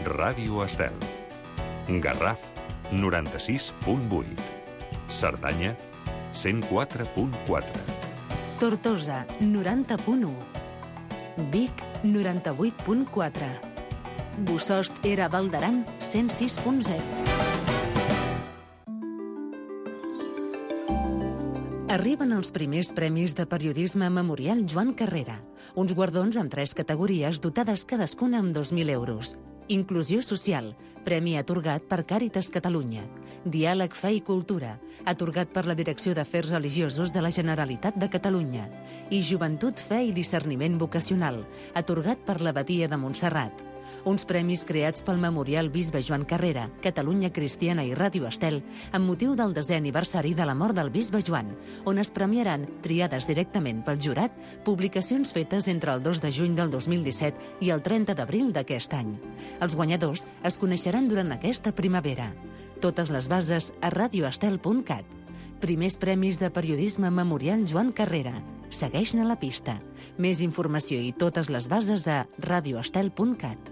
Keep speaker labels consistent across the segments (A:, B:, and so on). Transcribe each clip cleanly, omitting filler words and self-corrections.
A: Ràdio Estel. Garraf, 96.8. Cerdanya, 104.4.
B: Tortosa, 90.1. Vic, 98.4. Bossòst era Val d'Aran, 106.0. Arriben els primers premis de periodisme Memorial Joan Carrera, uns guardons amb 3 categories dotades cadascuna amb 2.000 euros. Inclusió social, premi atorgat per Càritas Catalunya. Diàleg, fe i cultura, atorgat per la Direcció d'Afers Religiosos de la Generalitat de Catalunya. I Joventut, fe i discerniment vocacional, atorgat per l'Abadia de Montserrat. Uns premis creats pel Memorial Bisbe Joan Carrera, Catalunya Cristiana i Ràdio Estel, amb motiu del 10è aniversari de la mort del Bisbe Joan, on es premiaran, triades directament pel jurat, publicacions fetes entre el 2 de juny del 2017 i el 30 d'abril d'aquest any. Els guanyadors es coneixeran durant aquesta primavera. Totes les bases a radioestel.cat. Primers premis de periodisme Memorial Joan Carrera. Segueix-ne la pista. Més informació i totes les bases a radioestel.cat.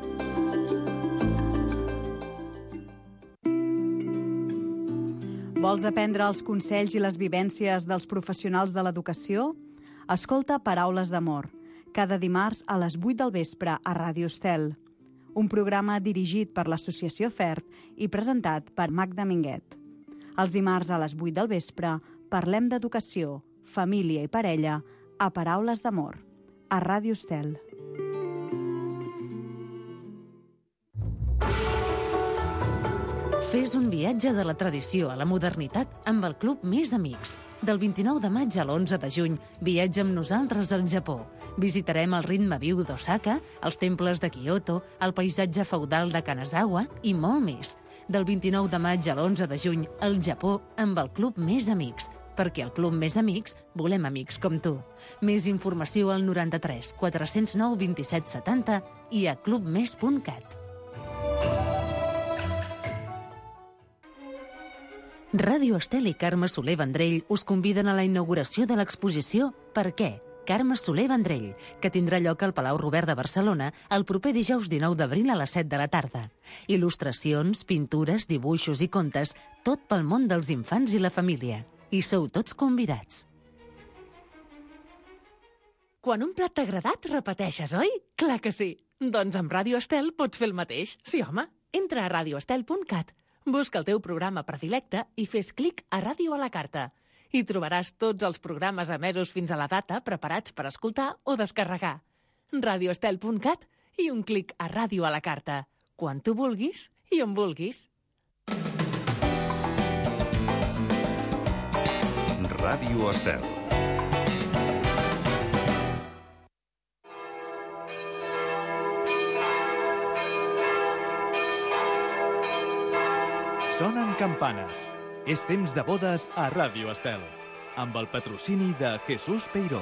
C: Vols aprendre els consells i les vivències dels professionals de l'educació? Escolta Paraules d'Amor, cada dimarts a les 8 del vespre a Ràdio Estel. Un programa dirigit per l'Associació FERT i presentat per Magda Minguet. Els dimarts a les 8 del vespre parlem d'educació, família i parella a Paraules d'Amor, a Ràdio Estel.
B: Fes un viatge de la tradició a la modernitat amb el Club Més Amics. Del 29 de maig a l'11 de juny, viatja amb nosaltres al Japó. Visitarem el ritme viu d'Osaka, els temples de Kyoto, el paisatge feudal de Kanazawa i molt més. Del 29 de maig a l'11 de juny, al Japó amb el Club Més Amics. Perquè al Club Més Amics volem amics com tu. Més informació al 93 409 27 70 i a clubmes.cat. Ràdio Estel i Carme Soler Vendrell us conviden a la inauguració de l'exposició Per què? Carme Soler Vendrell, que tindrà lloc al Palau Robert de Barcelona el proper dijous 19 d'abril a les 7 de la tarda. Il·lustracions, pintures, dibuixos i contes, tot pel món dels infants i la família. I sou tots convidats.
D: Quan un plat t'ha agradat, repeteixes, oi? Clar que sí. Doncs amb Ràdio Estel pots fer el mateix. Sí, home. Entra a radioestel.cat. Busca el teu programa predilecte i fes clic a Ràdio a la carta. Hi trobaràs tots els programes emesos fins a la data preparats per escoltar o descarregar. radioestel.cat i un clic a Ràdio a la carta. Quan tu vulguis i on vulguis.
A: Ràdio Estel.
E: Sonen campanes. És temps de bodes a Ràdio Estel, amb el patrocini de Jesús Peiró.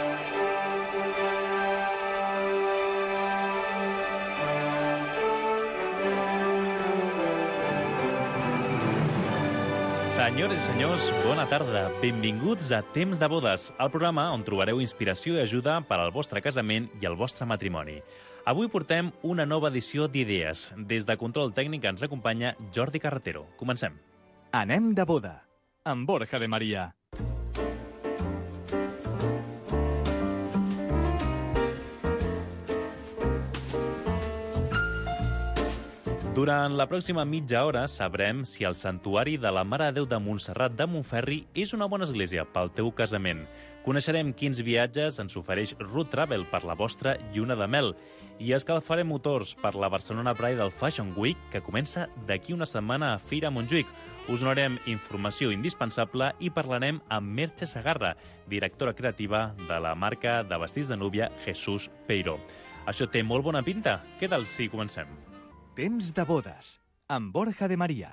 E: Senyores i senyors, bona tarda. Benvinguts a Temps de Bodes, el programa on trobareu inspiració i ajuda per al vostre casament i el vostre matrimoni. Avui portem una nova edició d'Idees. Des de Control Tècnic ens acompanya Jordi Carretero. Comencem. Anem de boda, amb Borja de Maria. Durant la pròxima mitja hora sabrem si el Santuari de la Mare de Déu de Montserrat de Montferri és una bona església pel teu casament. Coneixerem quins viatges ens ofereix Root Travel per la vostra lluna de mel i escalfarem motors per la Barcelona Bridal Fashion Week, que comença d'aquí una setmana a Fira Montjuïc. Us donarem informació indispensable i parlarem amb Merche Segarra, directora creativa de la marca de vestits de núvia Jesús Peiró. Això té molt bona pinta. Què tal si comencem? Temps de bodes, amb Borja de Maria.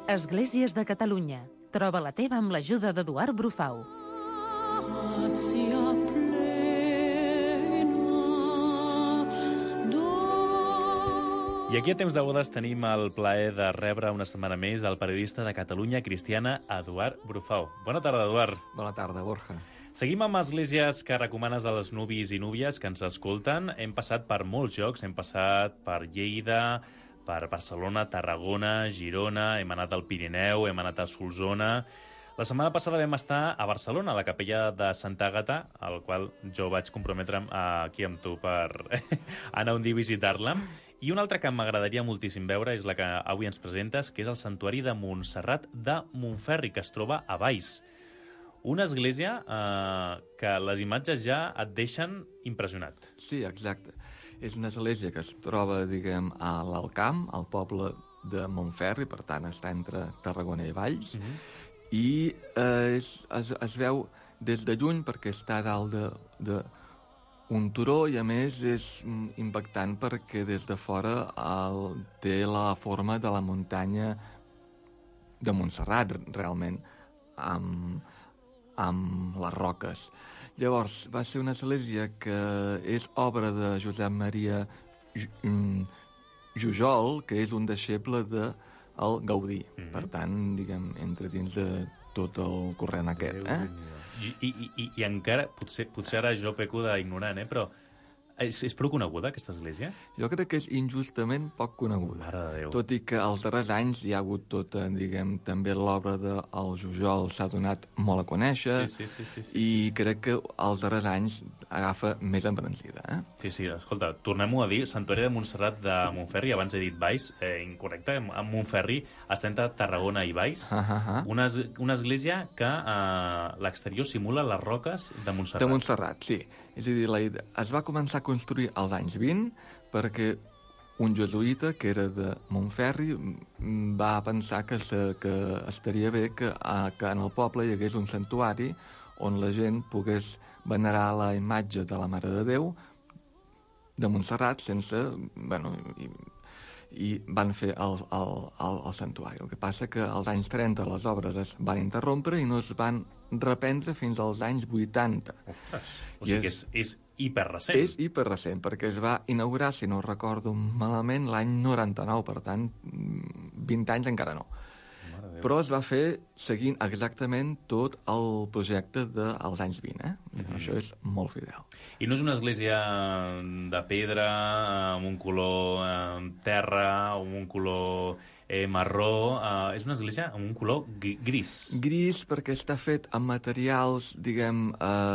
B: Esglésies de Catalunya. Troba la teva amb l'ajuda d'Eduard Brufau.
E: I aquí a Temps de Bodes tenim el plaer de rebre una setmana més el periodista de Catalunya Cristiana, Eduard Brufau. Bona tarda, Eduard.
F: Bona tarda, Borja.
E: Seguim amb esglésies que recomanes a les nuvis i núvies que ens escolten. Hem passat per molts llocs, hem passat per Lleida, per Barcelona, Tarragona, Girona, hem anat al Pirineu, hem anat a Solsona. La setmana passada vam estar a Barcelona, a la capella de Santa Àgata, al qual jo vaig comprometre'm aquí amb tu per anar un dia a visitar-la. I una altra que m'agradaria moltíssim veure és la que avui ens presentes, que és el Santuari de Montserrat de Montferri, que es troba a Valls. Una església que les imatges ja et deixen impressionat.
F: Sí, exacte. És una església que es troba, diguem, a l'Alcamp, al poble de Montferri, per tant, està entre Tarragona i Valls, i es veu des de lluny perquè està dalt d'un turó i, a més, és impactant perquè des de fora té la forma de la muntanya de Montserrat, realment, amb les roques. Llavors, va ser una església que és obra de Josep Maria Jujol, que és un deixeble del Gaudí. Per tant, diguem, entra dins de tot el corrent aquest.
E: I encara, potser ara jo peco d'ignorant, però és prou coneguda, aquesta església?
F: Jo crec que és injustament poc coneguda.
E: Mare de Déu.
F: Tot i que als darrers anys hi ha hagut tota, diguem, també l'obra del Jujol s'ha donat molt a conèixer, i crec que als darrers anys agafa més embranzida.
E: Sí, escolta, tornem-ho a dir, Santuari de Montserrat de Montferri, abans he dit Valls, incorrecte, en Montferri està entre Tarragona i Valls, una església que l'exterior simula les roques de Montserrat.
F: De Montserrat, sí. És a dir, es va començar a construir als anys 20 perquè un jesuïta, que era de Montferri, va pensar que estaria bé que en el poble hi hagués un santuari on la gent pogués venerar la imatge de la Mare de Déu de Montserrat sense... i van fer el santuari. El que passa que als anys 30 les obres es van interrompre i no es van reprendre fins als anys 80.
E: Ostres, o sigui que és hiperrecent.
F: És hiperrecent, perquè es va inaugurar, si no recordo malament, l'any 99, per tant, 20 anys encara no. Però es va fer seguint exactament tot el projecte dels anys 20, Això és molt fidel.
E: I no és una església de pedra, amb un color terra, amb un color marró, és una església amb un color gris. Gris
F: perquè està fet amb materials, diguem...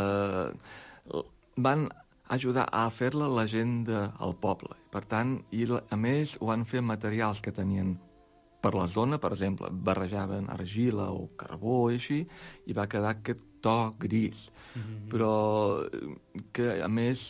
F: van ajudar a fer-la la gent del poble. Per tant, i a més ho van fer amb materials que tenien per la zona, per exemple, barrejaven argila o carbó i així, i va quedar aquest to gris. Però que, a més,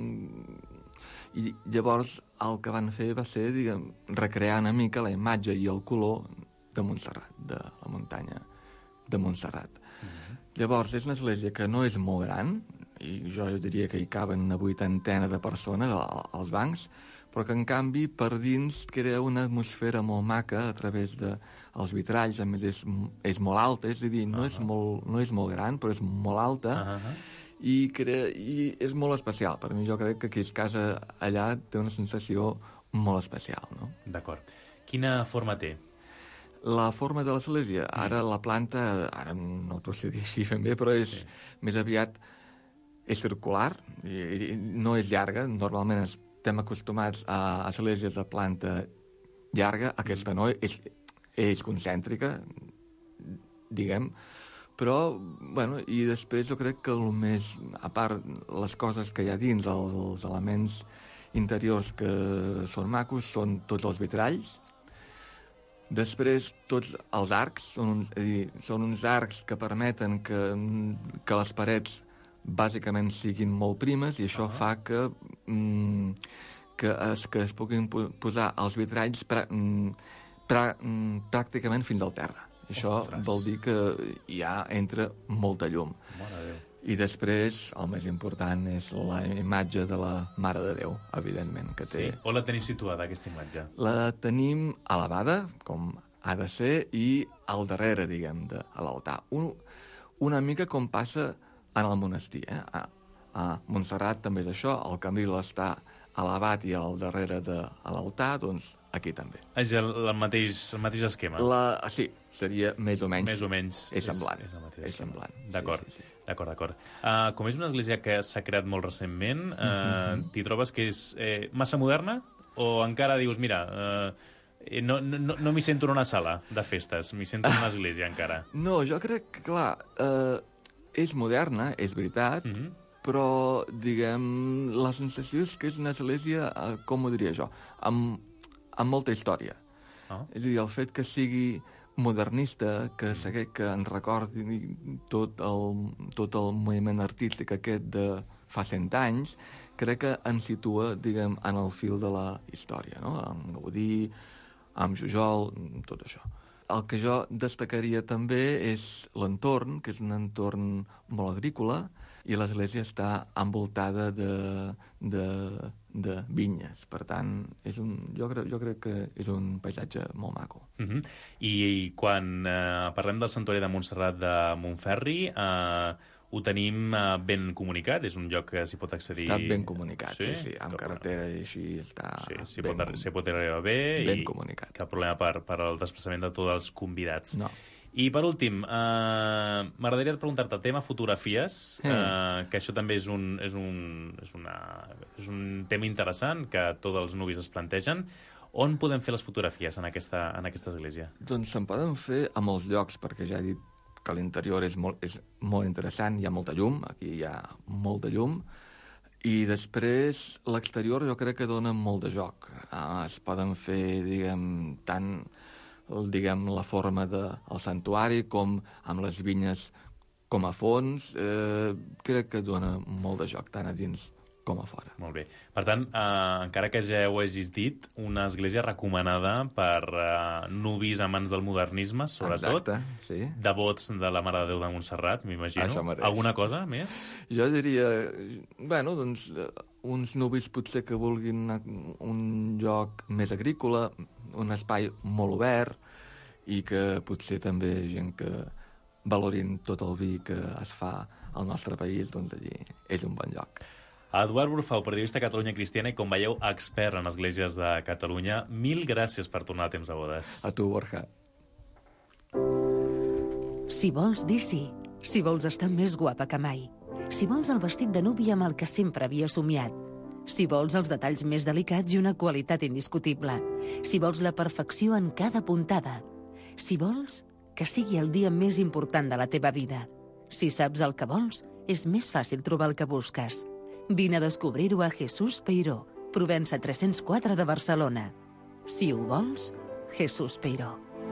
F: i llavors el que van fer va ser, diguem, recrear una mica la imatge i el color de Montserrat, de la muntanya de Montserrat. Llavors, és una església que no és molt gran, i jo diria que hi caben una 80 de persones als bancs, però que, en canvi, per dins crea una atmosfera molt maca a través dels vitralls. A més, és molt alta, és a dir, no és molt gran, però és molt alta, i és molt especial. Per mi, jo crec que qui es casa allà té una sensació molt especial, no?
E: D'acord. Quina forma té?
F: La forma de l'església, ara la planta, ara no t'ho sé dir així ben bé, però és més aviat és circular, i no és llarga. Normalment estem acostumats a esglésies de planta llarga, aquesta no, és concèntrica, diguem, però, bueno, i després jo crec que el més, a part les coses que hi ha dins, els elements interiors que són macos, són tots els vitralls. Després, tots els arcs, són uns arcs que permeten que les parets bàsicament siguin molt primes, i això fa que es puguin posar els vitralls pràcticament fins al terra. Això vol dir que ja entra molta llum. I després, el més important és la imatge de la Mare de Déu, evidentment, que té.
E: Sí. On la teniu situada, aquesta imatge?
F: La tenim elevada, com ha de ser, i al darrere, diguem, de l'altar. Una mica com passa en el monestir. A Montserrat també és això, el Cambril està elevat i al darrere de l'altar, doncs aquí també.
E: És el mateix esquema.
F: Sí, seria més o menys.
E: Més o menys.
F: És semblant.
E: És semblant. D'acord. Sí. D'acord. Com és una església que s'ha creat molt recentment, t'hi trobes que és massa moderna? O encara dius, mira, no m'hi sento en una sala de festes, m'hi sento en una església encara?
F: No, jo crec que, clar, és moderna, és veritat, però, diguem, la sensació és que és una església, com ho diria jo, amb molta història. És a dir, el fet que sigui modernista, que ens recordi tot el moviment artístic aquest de fa 100 anys, crec que ens situa, diguem, en el fil de la història, no? Amb Gaudí, amb Jujol, tot això. El que jo destacaria també és l'entorn, que és un entorn molt agrícola, i l'església està envoltada de vinyes. Per tant, jo crec que és un paisatge molt maco.
E: I quan parlem del Santuari de Montserrat de Montferri, ho tenim ben comunicat? És un lloc que s'hi pot accedir...
F: Està ben comunicat, sí. Amb carretera i així està...
E: Sí, s'hi pot arribar bé.
F: Ben comunicat.
E: Cap problema per al desplaçament de tots els convidats.
F: No.
E: I per últim, m'agradaria preguntar-te el tema fotografies, que això també és un tema interessant que tots els nuvis es plantegen. On podem fer les fotografies en aquesta església?
F: Doncs se'n poden fer a molts llocs, perquè ja he dit que l'interior és molt interessant, hi ha molta llum, aquí hi ha molta llum, i després l'exterior jo crec que dona molt de joc. Es poden fer, diguem, tant la forma del santuari com amb les vinyes com a fons. Crec que dona molt de joc, tant a dins com a fora.
E: Molt bé. Per tant, encara que ja ho hagis dit, una església recomanada per nuvis amants del modernisme, sobretot.
F: Exacte, sí.
E: Devots de la Mare de Déu de Montserrat, m'imagino.
F: Això mateix.
E: Alguna cosa més?
F: Jo diria, doncs, uns nuvis potser que vulguin un lloc més agrícola, un espai molt obert, i que potser també gent que valorin tot el vi que es fa al nostre país, doncs allí és un bon lloc.
E: Eduard Brufau, periodista de Catalunya Cristiana i, com veieu, expert en esglésies de Catalunya. Mil gràcies per tornar a Temps de Bodes.
F: A tu, Borja.
B: Si vols dir sí, si vols estar més guapa que mai, si vols el vestit de núvia amb el que sempre havia somiat, si vols els detalls més delicats i una qualitat indiscutible, si vols la perfecció en cada puntada, si vols que sigui el dia més important de la teva vida, si saps el que vols, és més fàcil trobar el que busques. Vine a descobrir-ho a Jesús Peiró, Provença 304 de Barcelona. Si ho vols, Jesús Peiró.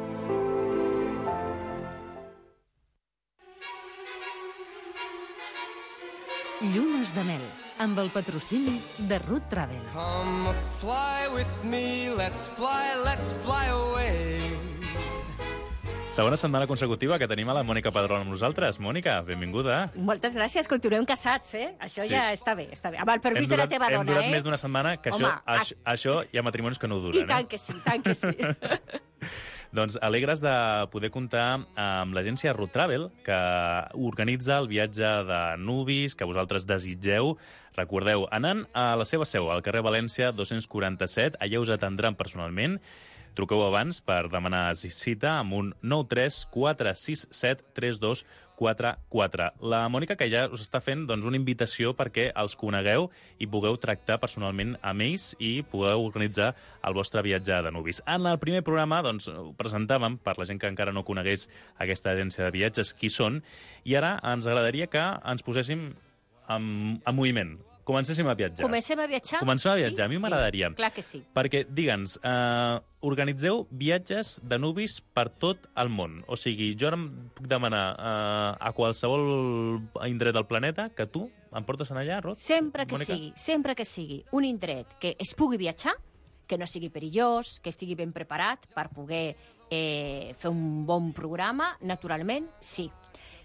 B: Llunes de mel, amb el patrocini de Root Travel.
G: Come fly with me, let's fly away.
E: Segona setmana consecutiva que tenim a la Mònica Padrón amb nosaltres. Mònica, benvinguda.
H: Moltes gràcies, continuem casats, Això ja està bé, està bé. Amb el permís de la teva dona,
E: Hem durat més d'una setmana, que
H: home,
E: això hi ha matrimonis que no ho duren,
H: I tant que sí.
E: Doncs alegres de poder comptar amb l'agència Root Travel, que organitza el viatge de nuvis que vosaltres desitgeu. Recordeu, anant a la seva seu, al carrer València 247, allà us atendran personalment. Truqueu abans per demanar cita amb un 93 467 3244. La Mònica, que ja us està fent una invitació perquè els conegueu i pugueu tractar personalment amb ells i pugueu organitzar el vostre viatge de nuvis. En el primer programa ho presentàvem, per la gent que encara no conegués aquesta agència de viatges, qui són, i ara ens agradaria que ens poséssim en moviment. Comencéssim a viatjar.
H: Comencem a viatjar?
E: Comencem a viatjar, a mi m'agradaria.
H: Clar que sí.
E: Perquè, digue'ns, organitzeu viatges de nuvis per tot el món. O sigui, jo ara em puc demanar a qualsevol indret del planeta que tu em portes allà, Rod?
H: Sempre que sigui un indret que es pugui viatjar, que no sigui perillós, que estigui ben preparat per poder fer un bon programa, naturalment, sí.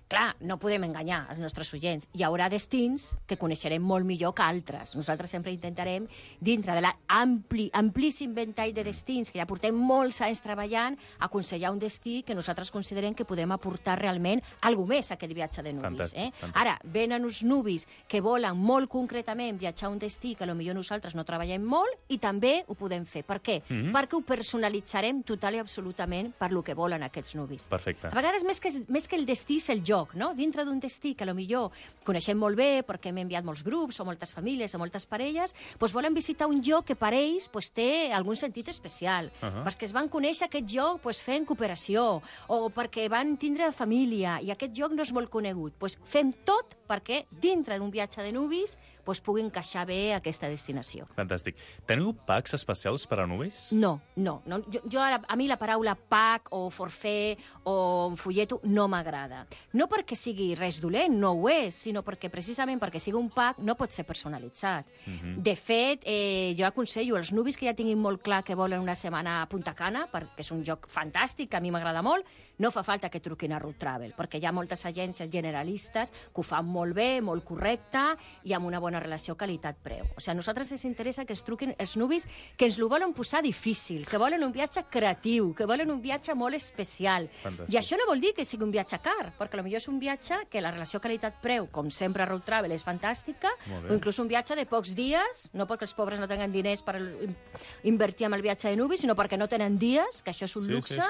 H: clar, no podem enganyar els nostres oients. Hi haurà destins que coneixerem molt millor que altres. Nosaltres sempre intentarem, dintre de l'amplíssim ventall de destins que ja portem molts anys treballant, aconsellar un destí que nosaltres considerem que podem aportar realment alguna més a aquest viatge de nuvis.
E: Fantàstic.
H: Ara, venen uns nuvis que volen molt concretament viatjar a un destí que potser nosaltres no treballem molt i també ho podem fer. Per què? Perquè ho personalitzarem total i absolutament per lo que volen aquests nuvis.
E: Perfecte.
H: A vegades, més que el destí, és el lloc, no? Dintre d'un destí que potser coneixem molt bé perquè hem enviat molts grups o moltes famílies o moltes parelles, doncs volen visitar un lloc que per ells té algun sentit especial. Perquè es van conèixer aquest lloc fent cooperació o perquè van tindre família i aquest lloc no és molt conegut. Doncs fem tot perquè dintre d'un viatge de nuvis pugui encaixar bé aquesta destinació.
E: Fantàstic. Teniu packs especials per a nuvis?
H: No. A mi la paraula pack o forfait o folleto no m'agrada. No perquè sigui res dolent, no ho és, sinó perquè precisament perquè sigui un pack no pot ser personalitzat. De fet, jo aconsello als nuvis que ja tinguin molt clar que volen una setmana a Punta Cana, perquè és un lloc fantàstic, que a mi m'agrada molt, no fa falta que truquin a Road Travel, perquè hi ha moltes agències generalistes que ho fan molt bé, molt correcte i amb una bona relació qualitat-preu. O sigui, a nosaltres ens interessa que es truquin els nuvis que ens ho volen posar difícil, que volen un viatge creatiu, que volen un viatge molt especial.
E: Fantàstic.
H: I això no vol dir que sigui un viatge car, perquè potser és un viatge que la relació qualitat-preu, com sempre a Road Travel, és fantàstica, o inclús un viatge de pocs dies, no perquè els pobres no tenen diners per invertir en el viatge de nuvis, sinó perquè no tenen dies, que això és un luxe,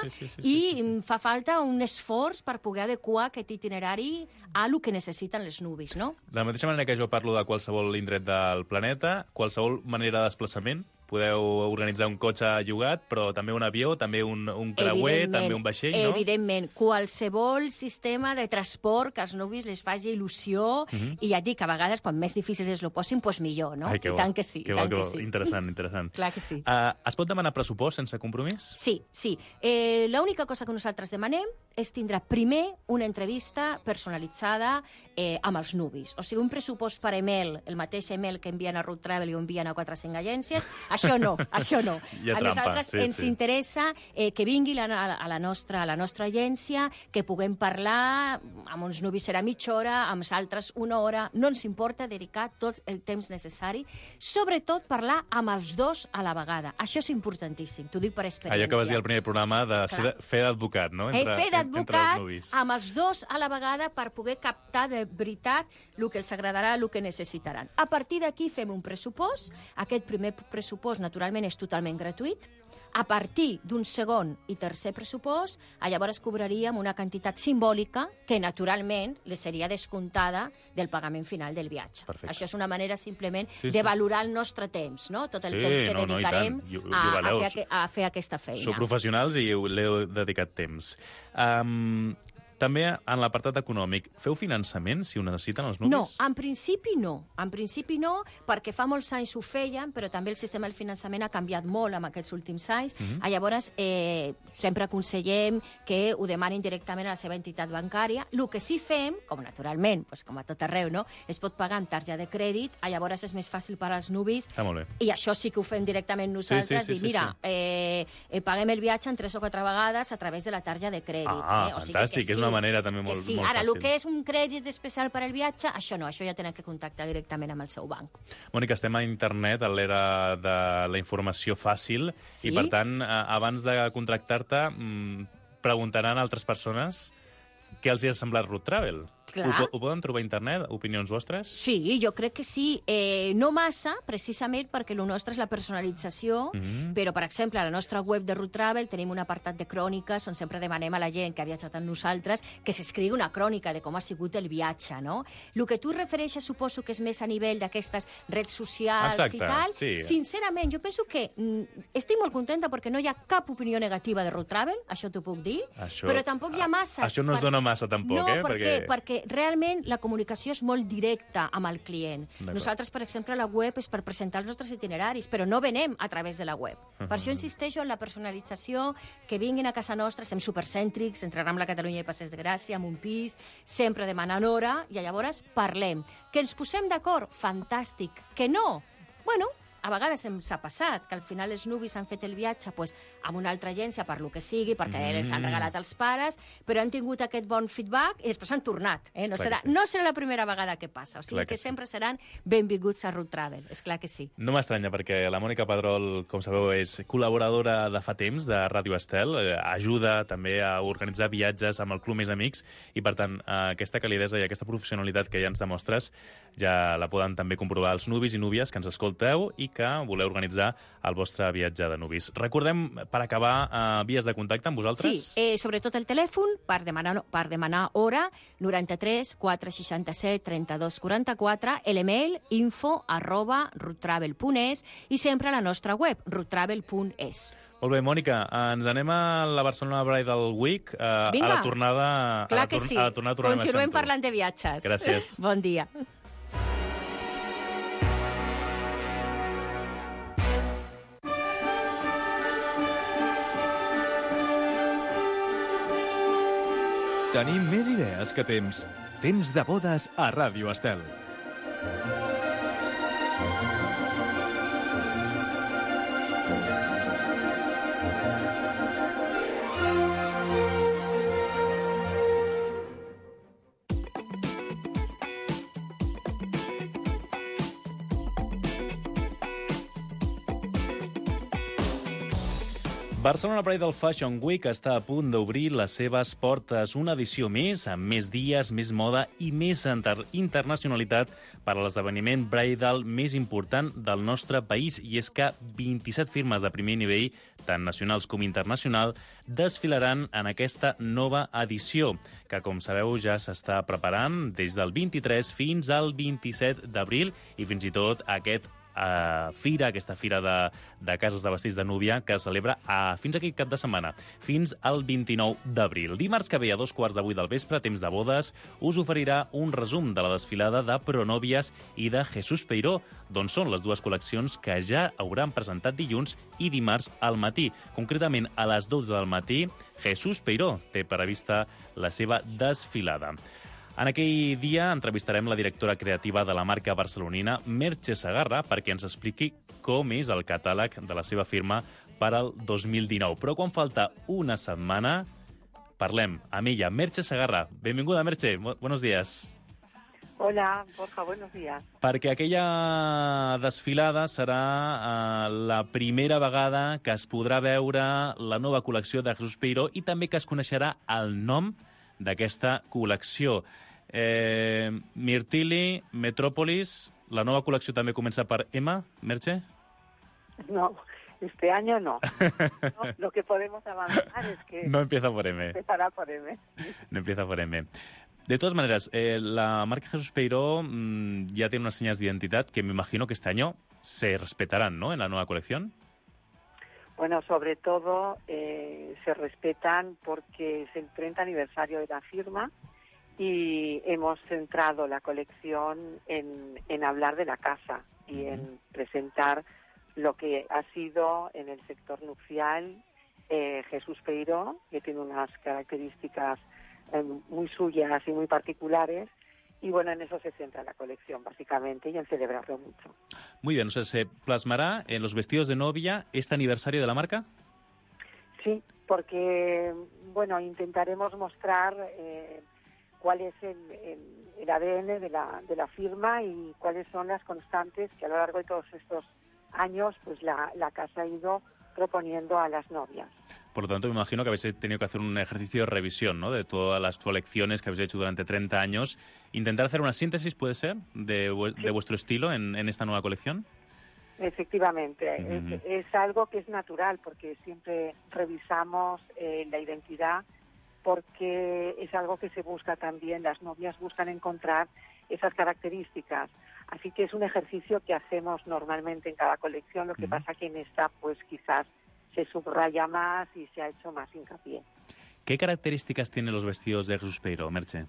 H: i fa falta un esforç per poder adequar aquest itinerari a lo que necessiten les nuvis, no?
E: De la mateixa manera que jo parlo de qualsevol indret del planeta, qualsevol manera de desplaçament, podeu organitzar un cotxe llogat, però també un avió, també un creuer, també un vaixell, no?
H: Evidentment. Qualsevol sistema de transport que als nuvis les faci il·lusió, i ja et dic, a vegades, quan més difícil es lo posin, doncs millor, no?
E: Ai, que bo.
H: I tant que sí.
E: Que bo, que bo. Interessant.
H: Clar que sí.
E: Es pot demanar pressupost sense compromís?
H: Sí. L'única cosa que nosaltres demanem és tindre primer una entrevista personalitzada amb els nuvis. O sigui, un pressupost per email, el mateix email que envien a Road Travel i ho envien a 4-5 agències, això no.
E: Hi ha
H: A
E: trampa,
H: nosaltres ens interessa que vingui a la nostra agència, que puguem parlar, amb uns nuvis serà mitja hora, amb els altres una hora, no ens importa dedicar tot el temps necessari, sobretot parlar amb els dos a la vegada. Això és importantíssim, t'ho dic per experiència.
E: Allò que vas dir al primer programa de fer d'advocat, no?
H: Fer d'advocat amb els dos a la vegada per poder captar de veritat el que els agradarà, el que necessitaran. A partir d'aquí fem un pressupost. Aquest primer pressupost, naturalment, és totalment gratuït. A partir d'un segon i tercer pressupost, llavors cobraríem una quantitat simbòlica que, naturalment, les seria descomptada del pagament final del viatge.
E: Perfecte.
H: Això és una manera, simplement, de valorar el nostre temps, no? Tot el temps que dedicarem a fer aquesta feina.
E: Sou professionals i l'heu dedicat temps. També en l'apartat econòmic, feu finançament si ho necessiten els nuvis?
H: No, en principi no. En principi no, perquè fa molts anys ho feien, però també el sistema del finançament ha canviat molt en aquests últims anys. Llavors, sempre aconsellem que ho demanin directament a la seva entitat bancària. El que sí fem, com naturalment, com a tot arreu, no? Es pot pagar amb targeta de crèdit, llavors és més fàcil per als nuvis.
E: Molt bé.
H: I això sí que ho fem directament nosaltres, mira, paguem el viatge en 3 o 4 vegades a través de la targeta de crèdit.
E: Fantàstic, és una manera també molt fàcil.
H: Ara, el que és un crèdit especial per al viatge, això no, això ja tenen que contactar directament amb el seu banc.
E: Mònica, estem a internet, a l'era de la informació fàcil, i per tant, abans de contractar-te, preguntaran a altres persones què els hi ha semblat Road Travel. Ho poden trobar a internet, opinions vostres?
H: Sí, jo crec que sí. No massa, precisament perquè el nostre és la personalització, però, per exemple, a la nostra web de Road Travel tenim un apartat de cròniques on sempre demanem a la gent que ha viatjat amb nosaltres que s'escrigui una crònica de com ha sigut el viatge, no? El que tu refereixes suposo que és més a nivell d'aquestes redes socials i tal.
E: Sí.
H: Sincerament, jo penso que estic molt contenta perquè no hi ha cap opinió negativa de Road Travel, això t'ho puc dir, però tampoc hi ha massa.
E: Això no es dona massa, tampoc,
H: perquè realment la comunicació és molt directa amb el client. Nosaltres, per exemple, la web és per presentar els nostres itineraris, però no venem a través de la web. Per això insisteixo en la personalització, que vinguin a casa nostra, estem supercèntrics, entre Rambla Catalunya i Passeig de Gràcia, amb un pis, sempre demanant hora, i llavors parlem. Que ens posem d'acord? Fantàstic. Que no? Bueno, a vegades ens ha passat que al final els nuvis han fet el viatge pues, amb una altra agència, per lo que sigui, perquè els han regalat als pares, però han tingut aquest bon feedback i després han tornat. No serà la primera vegada que passa. O sigui que sempre seran benvinguts a Root Travel. És clar que sí.
E: No m'estranya, perquè la Mònica Pedrol, com sabeu, és col·laboradora de fa temps de Ràdio Estel, ajuda també a organitzar viatges amb el Club Més Amics, i per tant, aquesta calidesa i aquesta professionalitat que ja ens demostres ja la poden també comprovar els nuvis i núvies que ens escolteu i que voleu organitzar el vostre viatge de nuvis. Recordem, per acabar, vies de contacte amb vosaltres?
H: Sí, sobretot el telèfon per demanar hora, 93 467 32 44, l'email info@roottravel.es i sempre a la nostra web, roottravel.es.
E: Molt bé, Mònica, ens anem a la Barcelona Bridal Week. A la tornada...
H: Clar que sí. Continuem parlant de viatges.
E: Gràcies.
H: Bon dia.
I: Tenim més idees que temps. Temps de bodes a Ràdio Estel.
E: Barcelona Bridal Fashion Week està a punt d'obrir les seves portes. Una edició més, amb més dies, més moda i més internacionalitat per a l'esdeveniment bridal més important del nostre país. I és que 27 firmes de primer nivell, tant nacionals com internacional, desfilaran en aquesta nova edició, que, com sabeu, ja s'està preparant des del 23 fins al 27 d'abril i fins i tot aquesta fira de cases de vestits de núvia que es celebra fins aquest cap de setmana, fins al 29 d'abril. Dimarts que ve a 2:15 del vespre, temps de bodes, us oferirà un resum de la desfilada de Pronòvies i de Jesús Peiró, d'on són les dues col·leccions que ja hauran presentat dilluns i dimarts al matí. Concretament, a les 12 del matí, Jesús Peiró té prevista la seva desfilada. En aquell dia entrevistarem la directora creativa de la marca barcelonina, Merche Segarra, perquè ens expliqui com és el catàleg de la seva firma per al 2019. Però quan falta una setmana, parlem amb ella. Merche Segarra. Benvinguda, Merche. Buenos días.
J: Hola, Borja, buenos días.
E: Perquè aquella desfilada serà la primera vegada que es podrà veure la nova col·lecció de Jesús Peiró i també que es coneixerà el nom d'aquesta col·lecció. Mirtili, Metrópolis, la nova col·lecció també comença per M, Merche?
J: No, este año no. Lo que podemos avanzar es que...
E: No empieza por M.
J: Empezará por M.
E: No empieza por M. De todas maneras, la marca Jesús Peiró ya tiene unas señas de identidad que me imagino que este año se respetarán, ¿no?, en la nueva colección.
J: Bueno, sobre todo se respetan porque es el 30 aniversario de la firma y hemos centrado la colección en hablar de la casa y en presentar lo que ha sido en el sector nupcial Jesús Peiró, que tiene unas características muy suyas y muy particulares. Y bueno, en eso se centra la colección, básicamente, y en celebrarlo mucho.
E: Muy bien, o sea, ¿se plasmará en los vestidos de novia este aniversario de la marca?
J: Sí, porque, bueno, intentaremos mostrar cuál es el ADN de la firma y cuáles son las constantes que a lo largo de todos estos años pues la casa ha ido proponiendo a las novias.
E: Por lo tanto, me imagino que habéis tenido que hacer un ejercicio de revisión, ¿no?, de todas las colecciones que habéis hecho durante 30 años. ¿Intentar hacer una síntesis, puede ser, de vuestro estilo en esta nueva colección?
J: Efectivamente. Es algo que es natural, porque siempre revisamos la identidad, porque es algo que se busca también. Las novias buscan encontrar esas características. Así que es un ejercicio que hacemos normalmente en cada colección. Lo que pasa que en esta, pues quizás se subraya más y se ha hecho más hincapié.
E: ¿Qué características tienen los vestidos de Jesús Peiró, Merche?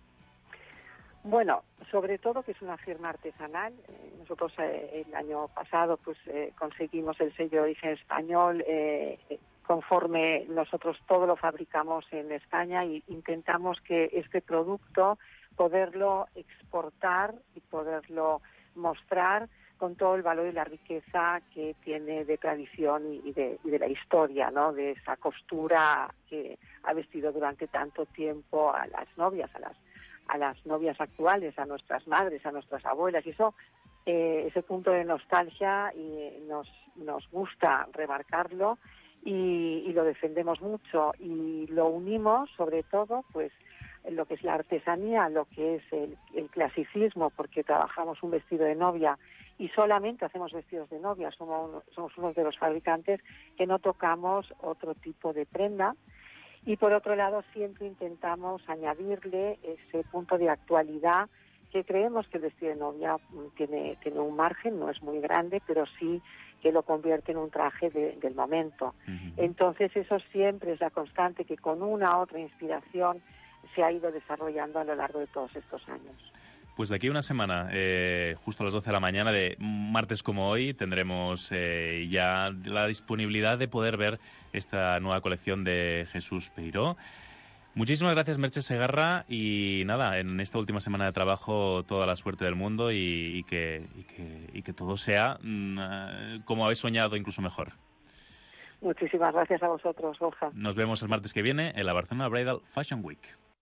J: Bueno, sobre todo que es una firma artesanal. Nosotros el año pasado pues conseguimos el sello de origen español. Conforme nosotros todo lo fabricamos en España y intentamos que este producto poderlo exportar y poderlo mostrar con todo el valor y la riqueza que tiene de tradición y de la historia, ¿no? De esa costura que ha vestido durante tanto tiempo a las novias, a las novias actuales, a nuestras madres, a nuestras abuelas. Y eso, ese punto de nostalgia, nos gusta remarcarlo y lo defendemos mucho. Y lo unimos, sobre todo, pues, en lo que es la artesanía, lo que es el clasicismo, porque trabajamos un vestido de novia y solamente hacemos vestidos de novia, somos uno de los fabricantes que no tocamos otro tipo de prenda. Y por otro lado, siempre intentamos añadirle ese punto de actualidad, que creemos que el vestido de novia tiene un margen, no es muy grande, pero sí que lo convierte en un traje del momento. Entonces eso siempre es la constante, que con una u otra inspiración se ha ido desarrollando a lo largo de todos estos años.
E: Pues de aquí a una semana, justo a las 12 de la mañana de martes como hoy, tendremos ya la disponibilidad de poder ver esta nueva colección de Jesús Peiró. Muchísimas gracias, Merche Segarra, y nada, en esta última semana de trabajo toda la suerte del mundo y que todo sea como habéis soñado, incluso mejor.
J: Muchísimas gracias a vosotros, Borja.
E: Nos vemos el martes que viene en la Barcelona Bridal Fashion Week.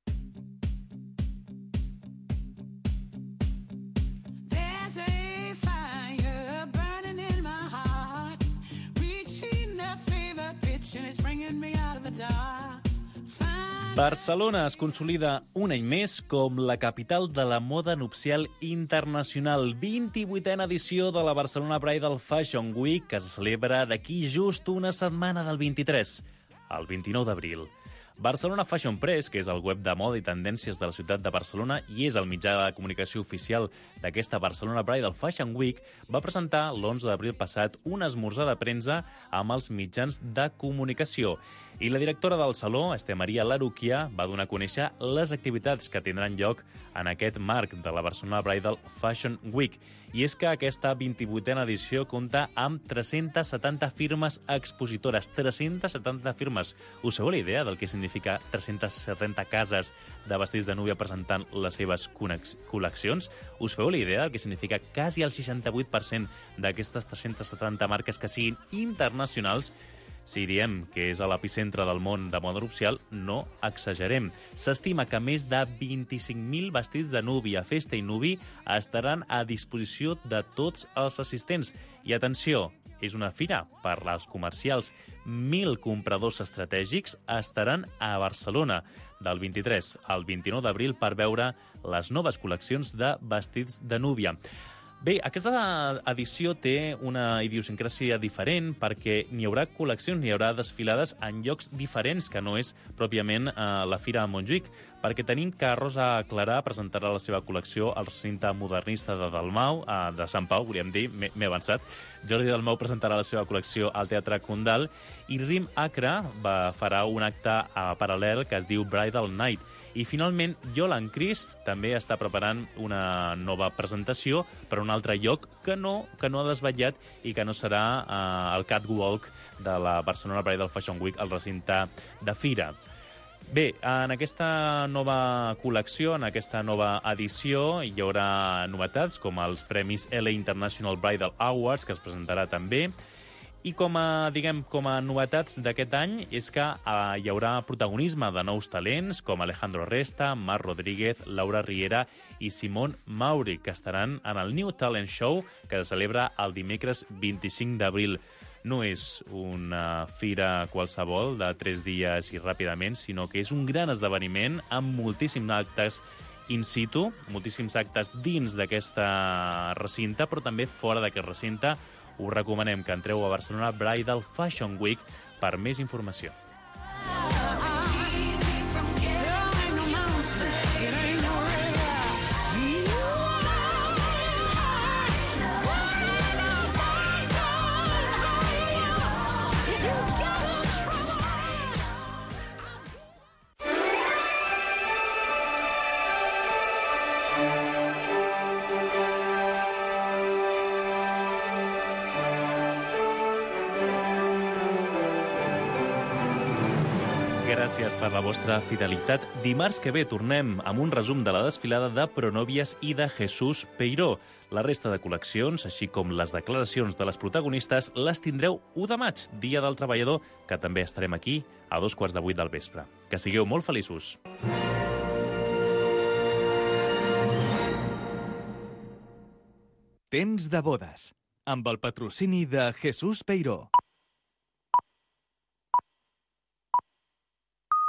E: Barcelona es consolida un any més com la capital de la moda nupcial internacional. 28a edició de la Barcelona Bridal Fashion Week, que se celebra d'aquí just una setmana, del 23 al 29 d'abril. Barcelona Fashion Press, que és el web de moda i tendències de la ciutat de Barcelona i és el mitjà de comunicació oficial d'aquesta Barcelona Bridal Fashion Week, va presentar l'11 d'abril passat un esmorzar de premsa amb els mitjans de comunicació. I la directora del saló, Esther Maria Laruquia, va donar a conèixer les activitats que tindran lloc en aquest marc de la Barcelona Bridal Fashion Week. I és que aquesta 28a edició compta amb 370 firmes expositores. 370 firmes. Us feu la idea del que significa 370 cases de vestits de núvia presentant les seves col·leccions? Us feu la idea del que significa quasi el 68% d'aquestes 370 marques que siguin internacionals? Si diem que és a l'epicentre del món de moda nupcial, no exagerem. S'estima que més de 25.000 vestits de núvia, festa i nuvi estaran a disposició de tots els assistents. I atenció, és una fira per als comercials. 1.000 compradors estratègics estaran a Barcelona del 23 al 29 d'abril per veure les noves col·leccions de vestits de núvia. Bé, aquesta edició té una idiosincràsia diferent perquè n'hi haurà col·leccions, n'hi haurà desfilades en llocs diferents, que no és pròpiament la Fira de Montjuïc, perquè tenim que Rosa Clarà presentarà la seva col·lecció al recinte modernista de Dalmau, de Sant Pau, volíem dir, m'he avançat. Jordi Dalmau presentarà la seva col·lecció al Teatre Condal i Rim Acra farà un acte paral·lel que es diu Bridal Night. I finalment, Yolande Chris també està preparant una nova presentació per a un altre lloc que no ha desvetllat i que no serà el Catwalk de la Barcelona Bridal Fashion Week al recinte de Fira. Bé, en aquesta nova col·lecció, en aquesta nova edició, hi haurà novetats com els Premis LA International Bridal Awards, que es presentarà també. I com a novetats d'aquest any és que hi haurà protagonisme de nous talents com Alejandro Resta, Marc Rodríguez, Laura Riera i Simone Mauri, que estaran en el New Talent Show que se celebra el dimecres 25 d'abril. No és una fira qualsevol de 3 dies i ràpidament, sinó que és un gran esdeveniment amb moltíssims actes in situ, moltíssims actes dins d'aquesta recinte, però també fora d'aquest recinte. Us recomanem que entreu a Barcelona Bridal Fashion Week per més informació. Gràcies per la vostra fidelitat. Dimarts que ve tornem amb un resum de la desfilada de Pronòvies i de Jesús Peiró. La resta de col·leccions, així com les declaracions de les protagonistes, les tindreu 1 de maig, Dia del Treballador, que també estarem aquí a 7:45 del vespre. Que sigueu molt feliços.
I: Temps de bodes, amb el patrocini de Jesús Peiró.